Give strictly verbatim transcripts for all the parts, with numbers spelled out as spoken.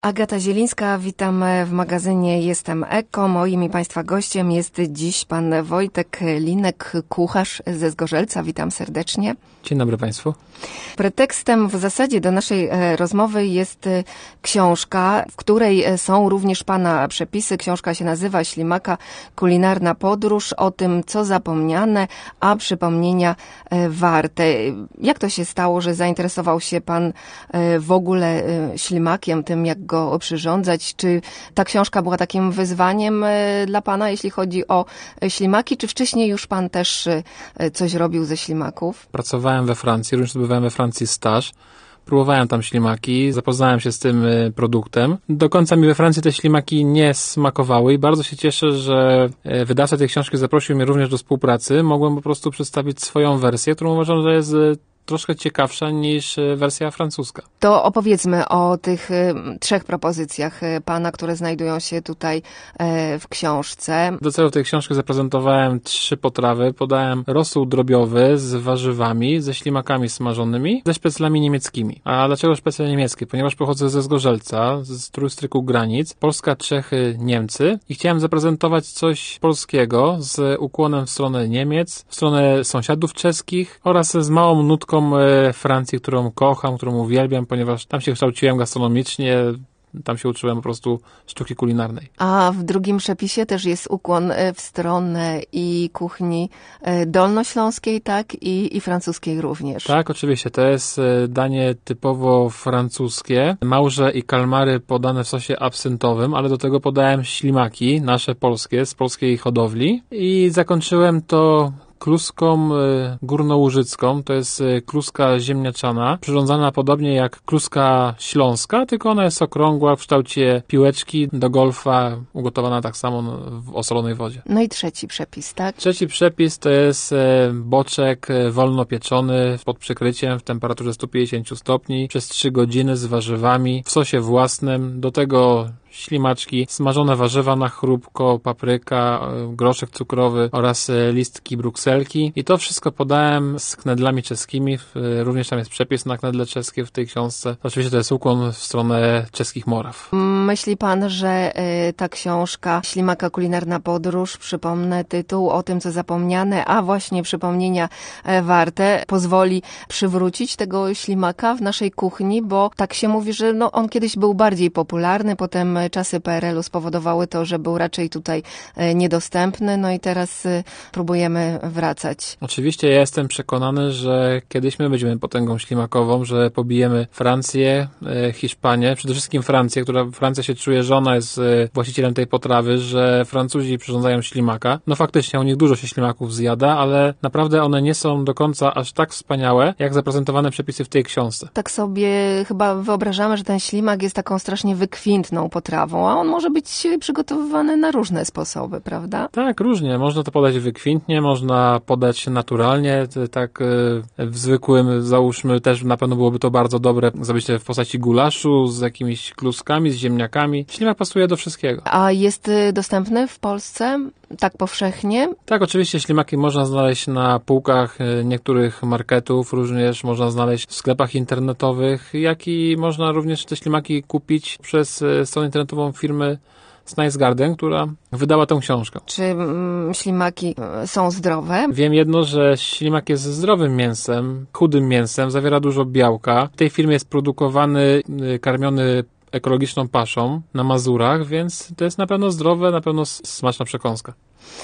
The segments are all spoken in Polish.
Agata Zielińska, witam w magazynie Jestem Eko. Moim i Państwa gościem jest dziś pan Wojtek Linek, kucharz ze Zgorzelca. Witam serdecznie. Dzień dobry Państwu. Pretekstem w zasadzie do naszej rozmowy jest książka, w której są również pana przepisy. Książka się nazywa Ślimaka kulinarna podróż, o tym co zapomniane, a przypomnienia warte. Jak to się stało, że zainteresował się pan w ogóle ślimakiem, tym jak go przyrządzać? Czy ta książka była takim wyzwaniem dla pana, jeśli chodzi o ślimaki, czy wcześniej już pan też coś robił ze ślimaków? Pracowałem we Francji, również odbywałem we Francji staż. Próbowałem tam ślimaki, zapoznałem się z tym produktem. Do końca mi we Francji te ślimaki nie smakowały i bardzo się cieszę, że wydawca tej książki zaprosił mnie również do współpracy. Mogłem po prostu przedstawić swoją wersję, którą uważam, że jest troszkę ciekawsza niż wersja francuska. To opowiedzmy o tych y, trzech propozycjach y, pana, które znajdują się tutaj y, w książce. Do celu tej książki zaprezentowałem trzy potrawy. Podałem rosół drobiowy z warzywami, ze ślimakami smażonymi, ze szpeclami niemieckimi. A dlaczego szpecle niemieckie? Ponieważ pochodzę ze Zgorzelca, z trójstryku granic. Polska, Czechy, Niemcy. I chciałem zaprezentować coś polskiego z ukłonem w stronę Niemiec, w stronę sąsiadów czeskich oraz z małą nutką Francji, którą kocham, którą uwielbiam, ponieważ tam się kształciłem gastronomicznie, tam się uczyłem po prostu sztuki kulinarnej. A w drugim przepisie też jest ukłon w stronę i kuchni dolnośląskiej, tak? I, i francuskiej również. Tak, oczywiście. To jest danie typowo francuskie. Małże i kalmary podane w sosie absyntowym, ale do tego podałem ślimaki, nasze polskie, z polskiej hodowli. I zakończyłem to kluską górnołużycką, to jest kluska ziemniaczana, przyrządzana podobnie jak kluska śląska, tylko ona jest okrągła w kształcie piłeczki do golfa, ugotowana tak samo w osolonej wodzie. No i trzeci przepis, tak? Trzeci przepis to jest boczek wolno pieczony pod przykryciem w temperaturze stu pięćdziesięciu stopni przez trzy godziny z warzywami w sosie własnym, do tego ślimaczki, smażone warzywa na chrupko, papryka, groszek cukrowy oraz listki brukselki. I to wszystko podałem z knedlami czeskimi. Również tam jest przepis na knedle czeskie w tej książce. Oczywiście to jest ukłon w stronę czeskich Moraw. Myśli pan, że ta książka Ślimaka kulinarna podróż, przypomnę tytuł, o tym co zapomniane, a właśnie przypomnienia warte, pozwoli przywrócić tego ślimaka w naszej kuchni, bo tak się mówi, że no, on kiedyś był bardziej popularny, potem czasy P R L-u spowodowały to, że był raczej tutaj niedostępny, no i teraz próbujemy wracać. Oczywiście ja jestem przekonany, że kiedyś my będziemy potęgą ślimakową, że pobijemy Francję, Hiszpanię, przede wszystkim Francję, która Francja się czuje, że ona jest właścicielem tej potrawy, że Francuzi przyrządzają ślimaka. No faktycznie u nich dużo się ślimaków zjada, ale naprawdę one nie są do końca aż tak wspaniałe, jak zaprezentowane przepisy w tej książce. Tak sobie chyba wyobrażamy, że ten ślimak jest taką strasznie wykwintną potrawą, a on może być przygotowywany na różne sposoby, prawda? Tak, różnie. Można to podać wykwintnie, można podać naturalnie, tak w zwykłym, załóżmy, też na pewno byłoby to bardzo dobre zrobić w postaci gulaszu z jakimiś kluskami, z ziemniakami. Ślimak pasuje do wszystkiego. A jest dostępny w Polsce tak powszechnie? Tak, oczywiście ślimaki można znaleźć na półkach niektórych marketów, również można znaleźć w sklepach internetowych, jak i można również te ślimaki kupić przez stronę internetową firmy Nice Garden, która wydała tę książkę. Czy mm, ślimaki są zdrowe? Wiem jedno, że ślimak jest zdrowym mięsem, chudym mięsem, zawiera dużo białka. W tej firmie jest produkowany, karmiony ekologiczną paszą na Mazurach, więc to jest na pewno zdrowe, na pewno smaczna przekąska.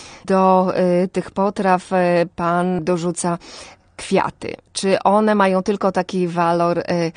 Do y, tych potraw y, pan dorzuca kwiaty. Czy one mają tylko taki walor y, y,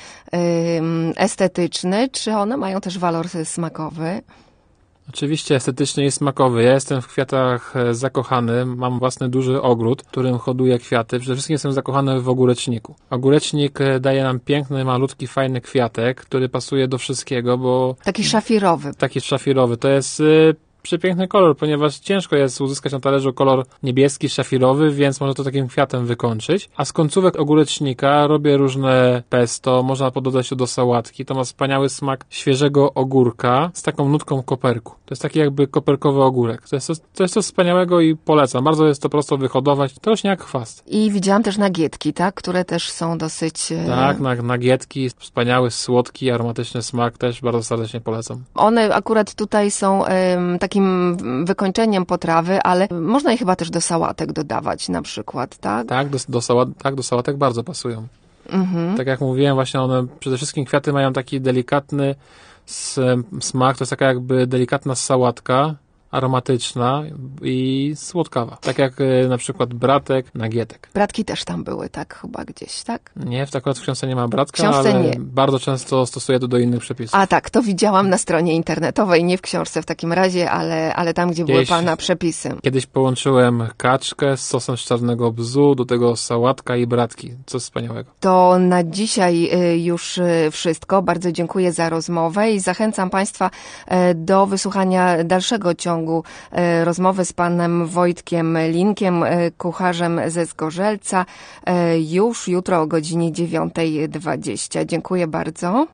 estetyczny, czy one mają też walor smakowy? Oczywiście estetyczny i smakowy. Ja jestem w kwiatach zakochany. Mam własny duży ogród, w którym hoduję kwiaty. Przede wszystkim jestem zakochany w ogóreczniku. Ogórecznik daje nam piękny, malutki, fajny kwiatek, który pasuje do wszystkiego, bo... Taki szafirowy. Taki szafirowy. To jest przepiękny kolor, ponieważ ciężko jest uzyskać na talerzu kolor niebieski, szafirowy, więc można to takim kwiatem wykończyć. A z końcówek ogórecznika robię różne pesto, można pododać to do sałatki. To ma wspaniały smak świeżego ogórka z taką nutką koperku. To jest taki jakby koperkowy ogórek. To jest, to, to jest coś wspaniałego i polecam. Bardzo jest to prosto wyhodować. To rośnie jak chwast. I widziałam też nagietki, tak? Które też są dosyć... Tak, nagietki, wspaniały, słodki, aromatyczny smak. Też bardzo serdecznie polecam. One akurat tutaj są um, takim wykończeniem potrawy, ale można je chyba też do sałatek dodawać na przykład, tak? Tak, do, do, sałat, tak, do sałatek bardzo pasują. Mhm. Tak jak mówiłem, właśnie one, przede wszystkim kwiaty mają taki delikatny smak, to jest taka jakby delikatna sałatka, aromatyczna i słodkawa. Tak jak y, na przykład bratek, nagietek. Bratki też tam były, tak? Chyba gdzieś, tak? Nie, w akurat w książce nie ma bratka, książce ale nie. bardzo często stosuję to do innych przepisów. A tak, to widziałam na stronie internetowej, nie w książce w takim razie, ale, ale tam, gdzie Kiedyś, były pana przepisy. Kiedyś połączyłem kaczkę z sosem z czarnego bzu, do tego sałatka i bratki. Coś wspaniałego. To na dzisiaj już wszystko. Bardzo dziękuję za rozmowę i zachęcam państwa do wysłuchania dalszego ciągu rozmowy z panem Wojtkiem Linkiem, kucharzem ze Zgorzelca, już jutro o godzinie dziewiąta dwadzieścia. Dziękuję bardzo.